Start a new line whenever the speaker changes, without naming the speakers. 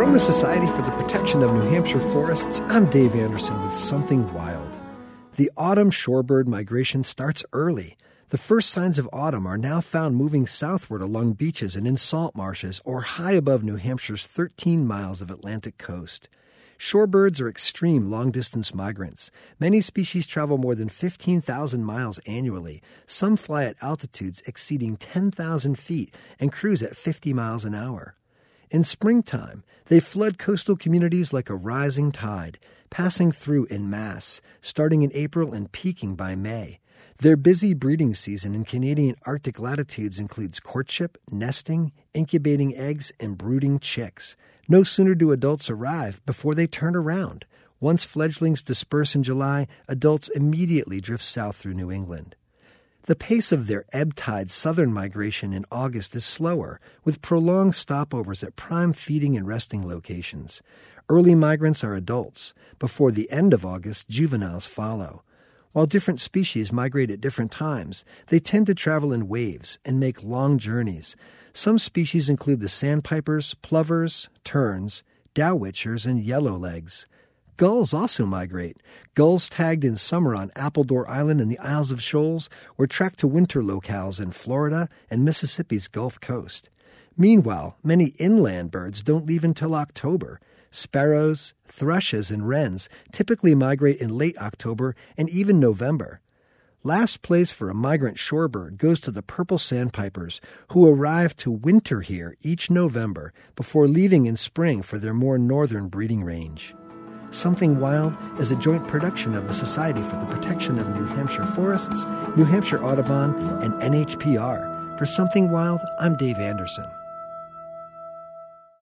From the Society for the Protection of New Hampshire Forests, I'm Dave Anderson with Something Wild. The autumn shorebird migration starts early. The first signs of autumn are now found moving southward along beaches and in salt marshes or high above New Hampshire's 13 miles of Atlantic coast. Shorebirds are extreme long-distance migrants. Many species travel more than 15,000 miles annually. Some fly at altitudes exceeding 10,000 feet and cruise at 50 miles an hour. In springtime, they flood coastal communities like a rising tide, passing through en masse, starting in April and peaking by May. Their busy breeding season in Canadian Arctic latitudes includes courtship, nesting, incubating eggs, and brooding chicks. No sooner do adults arrive before they turn around. Once fledglings disperse in July, adults immediately drift south through New England. The pace of their ebb-tide southern migration in August is slower, with prolonged stopovers at prime feeding and resting locations. Early migrants are adults. Before the end of August, juveniles follow. While different species migrate at different times, they tend to travel in waves and make long journeys. Some species include the sandpipers, plovers, terns, dowitchers, and yellowlegs. Gulls also migrate. Gulls tagged in summer on Appledore Island and the Isles of Shoals were tracked to winter locales in Florida and Mississippi's Gulf Coast. Meanwhile, many inland birds don't leave until October. Sparrows, thrushes, and wrens typically migrate in late October and even November. Last place for a migrant shorebird goes to the purple sandpipers, who arrive to winter here each November before leaving in spring for their more northern breeding range. Something Wild is a joint production of the Society for the Protection of New Hampshire Forests, New Hampshire Audubon, and NHPR. For Something Wild, I'm Dave Anderson.